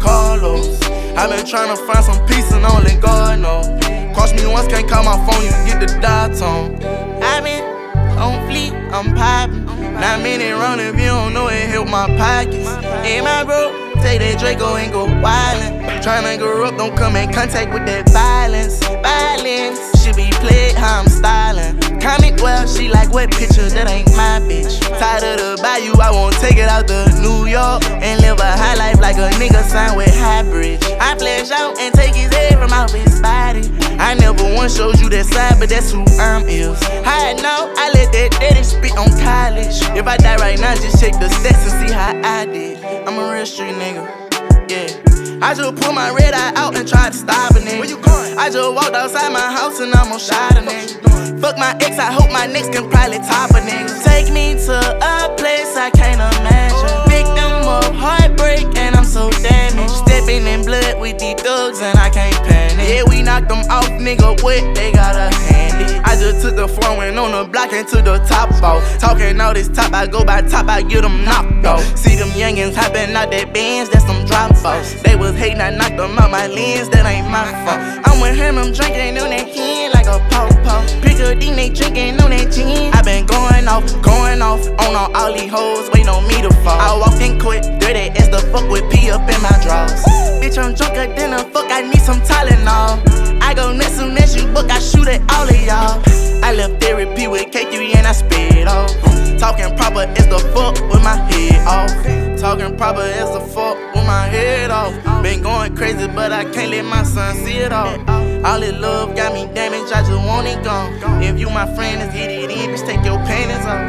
Carlos. I been tryna find some peace and only God knows. Cross me once, can't call my phone, you get the dial tone. I been on fleek, I'm poppin'. 9 minutes run if you don't know it, help my pockets. In my bro, take that Draco and go wildin'. Tryna grow up, don't come in contact with that violence. Violence should be played how I'm stylin'. Comment well, she like what picture, that ain't my bitch. Tired of the bayou, I won't take it out to New York and live a high life like a nigga signed with Highbridge. I flash out and take his head from out his body. I never once showed you that side, but that's who I'm is. I know I let that daddy spit on college. If I die right now, just check the stats and see how I did. I'm a real street nigga, yeah. I just pulled my red eye out and tried to stop a nigga. Where you going? I just walked outside my house and almost shot a nigga. Fuck my ex, I hope my next can probably top a nigga. Take me to a place I can't imagine. Victim of heartbreak and I'm so damaged. Stepping in blood with these thugs and I can't panic. Yeah, we knocked them off, nigga, what they gotta hand it. I just took the floor and on the block and took the top off. Talking all this top, I go by top, I get them knocked off. See them youngins hopping out that Benz, that's some drop offs. They was hating, I knocked them out my lens, that ain't my fault. I'm with him, I'm drinking on that hen like a pawpaw. Pick a D, they drinking on that gin. I been going off on all these hoes, waiting on me to fall. I walked in quick, dirty as the fuck with P up in my drawers. Bitch, I'm drunker than a fuck, I need some Tylenol. I go next soon as you book, I shoot at all of y'all. I left therapy with K3 and I spit off. Talking proper as the fuck with my head off. Talking proper as the fuck with my head off. Been going crazy, but I can't let my son see it all. All this love got me damaged, I just want it gone. If you my friend, let's hit it in, bitch, take your panties off.